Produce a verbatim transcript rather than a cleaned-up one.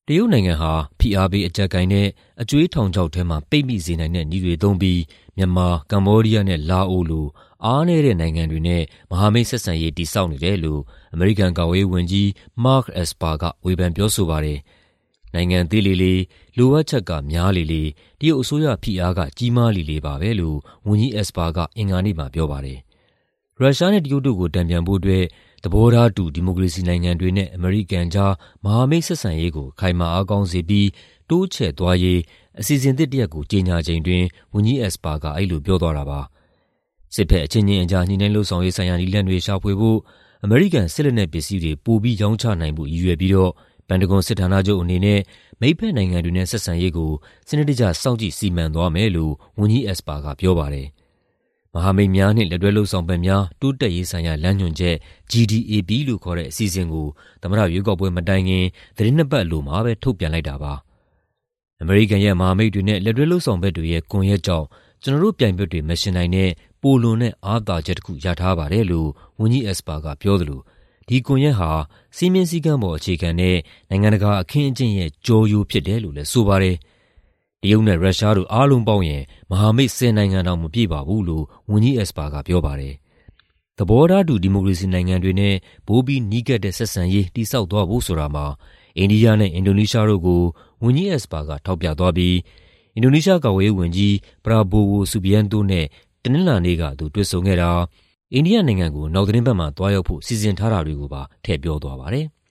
တရုတ်နိုင်ငံဟာဖိအားပေးအကြပ်ကိုင်တဲ့အကြွေးထောင်ချောက်ထဲမှာပိတ်မိစေနိုင်တဲ့နည်းတွေသုံးပြီးမြန်မာ၊ကမ္ဘောဒီးယားနဲ့လာအိုလိုအားနည်းတဲ့နိုင်ငံတွေနဲ့မဟာမိတ်ဆက်ဆံရေးတည်ဆောက်နေတယ်လို့အမေရိကန်ကာကွယ်ရေးဝန်ကြီး Mark Esper ကဝေဖန်ပြောဆိုပါတယ်။နိုင်ငံသေးလေလေလိုအပ်ချက်ကများလေလေတရုတ်အစိုးရဖိအားကကြီးမားလေလေပါပဲလို့ဝန်ကြီး Esper ကအင်္ဂါနေ့မှာပြောပါတယ်။ရုရှားနဲ့တရုတ်တို့ကိုတန်ပြန်ဖို့အတွက်သဘောထားတူဒီမိုကရေစီနိုင်ငံတွေနဲ့အမေရိကန်ကြားမဟာမိတ်ဆက်ဆံရေးကိုခိုင်မာအားကောင်းစေပြီးတိုးချဲ့သွားရေးအစီအစဉ်သစ်တစ်ရပ်ကိုကြေညာချိန်တွင်ဝန်ကြီး Esper ကအဲ့လိုပြောသွားတာပါ။စစ်ဘက်အချင်းချင်းအကြားညှိနှိုင်းလှုပ်ဆောင်ရေးဆိုင်ရာနည်းလမ်းတွေရှာဖွေဖို့အမေရိကန်စစ်လက်နက်ပစ္စည်းတွေပိုပြီးရောင်းချနိုင်ဖို့ရည်ရွယ်ပြီးတော့ပန်တဂွန်စစ်ဌာနချုပ်အနေနဲ့မိတ်ဖက်နိုင်ငံတွေနဲ့ဆက်ဆံရေးကိုစနစ်တကျစောင့်ကြည့်စီမံသွားမယ်လို့ဝန်ကြီး Esper ကပြောပါတယ်။မဟာမိတ်များနှင့်လက်တွဲလှုပ်ဆောင်ပတ်များတိုးတက်ရေးဆိုင်ရာလမ်းညွှန်ချက် G D A P လို့ခေါ်တဲ့အစီအစဉ်ကိုသမ္မတရွေးကောက်ပွဲမတိုင်ခင်သီတင်းနှစ်ပတ်အလိုမှာပဲထုတ်ပြန်လိုက်တာပါ။အမေရိကန်ရဲ့မဟာမိတ်တွေနဲ့လက်တွဲလှုပ်ဆောင်ဘက်တွေရဲ့ကွန်ရက်ကြောင့်ကျွန်တော်တို့ပြိုင်ဘက်တွေမရှင်နိုင်တဲ့ပိုလွန်တဲ့အားသာချက်တစ်ခုရထားပါတယ်လို့ဝန်ကြီး Esper ကပြောသလိုဒီကွန်ရက်ဟာစီးမင်းစည်းကမ်းပေါ်အခြေခံတဲ့နိုင်ငံတကာအခင်းအကျင်းရဲ့ကြောရိုးဖြစ်တယ်လို့လည်းဆိုပါတယ်။တရုတ်နဲ့ရုရှားတို့အားလုံးပေါင်းရင်မဟာမိတ်ဆယ်နိုင်ငံတောင်မပြည့်ပါဘူးလို့ဝန်ကြီး Esper ကပြောပါတယ်။သဘောထားတူဒီမိုကရေစီနိုင်ငံတွေနဲ့ပိုပြီးနီးကပ်တဲ့ဆက်ဆံရေးတည်ဆောက်သွားဖို့ဆိုတာမှာအိန္ဒိယနဲ့အင်ဒိုနီးရှားတို့ကိုဝန်ကြီး Esper ကထောက်ပြသွားပြီးအင်ဒိုနီးရှားကာကွယ်ရေးဝန်ကြီး Prabowo Subianto နဲ့တနင်္လာနေ့ကသူတွေ့ဆုံခဲ့တာအိန္ဒိယနိုင်ငံကိုနောက်သတင်းပတ်မှာတွားရောက်ဖို့စီစဉ်ထားတာတွေကိုပါထည့်ပြောသွားပါတယ်။